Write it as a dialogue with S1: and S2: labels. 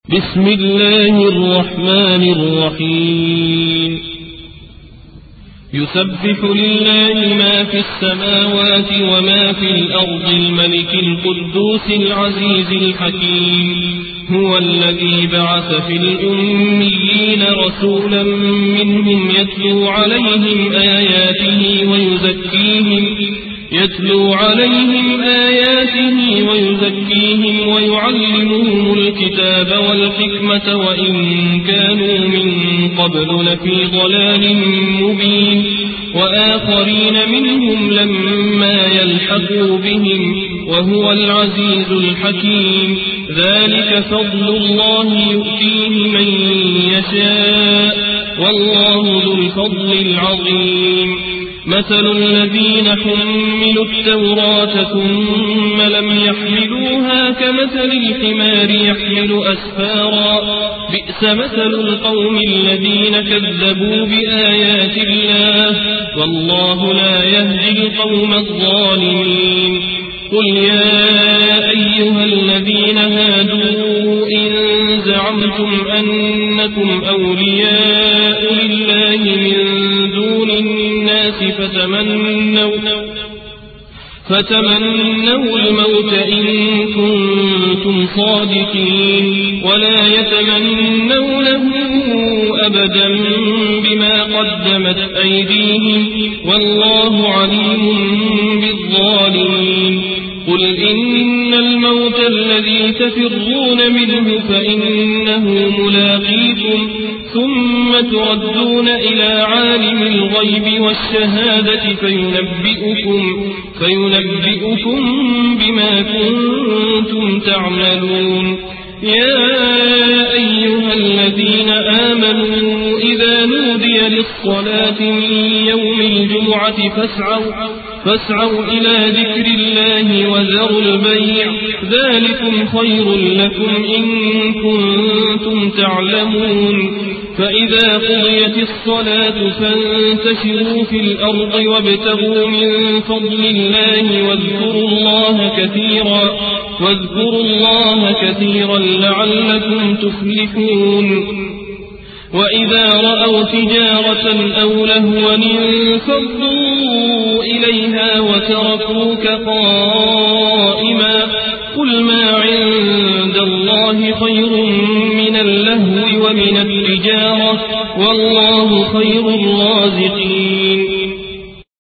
S1: بسم الله الرحمن الرحيم يسبح لله ما في السماوات وما في الأرض الملك القدوس العزيز الحكيم هو الذي بعث في الأميين رسولا منهم يتلو عليهم آياته ويزكيهم ويعلمهم الكتاب والحكمة وإن كانوا من قبل لفي ضلال مبين وآخرين منهم لما يلحقوا بهم وهو العزيز الحكيم ذلك فضل الله يؤتيه من يشاء والله ذو الفضل العظيم مثل الذين حملوا التوراة ثم لم يحملوها كمثل الحمار يحمل أسفارا بئس مثل القوم الذين كذبوا بآيات الله والله لا يهدي القوم الظالمين قل يا أيها الذين هادوا إن زعمتم أنكم أولياء لله من دون الناس فتمنوا الموت إن كنتم صادقين ولا يتمنونه أبدا بما قدمت أيديهم والله عليم بالظالمين قل إن الموت الذي تفرون منه فإنه ملاقيكم ثم تردون إلى عالم الغيب والشهادة فينبئكم بما كنتم تعملون يا أيها الذين آمنوا إذا نودي للصلاة من يوم الجمعة فاسعوا إلى ذكر الله وذروا البيع ذلكم خير لكم إن كنتم تعلمون فإذا قضيت الصلاة فانتشروا في الأرض وابتغوا من فضل الله واذكروا الله كثيرا لعلكم تفلحون وإذا رأوا تجارة أو لهوا انفضوا إليها وتركوك قائما قل ما عند الله خير من اللهو ومن التجارة والله خير الرازقين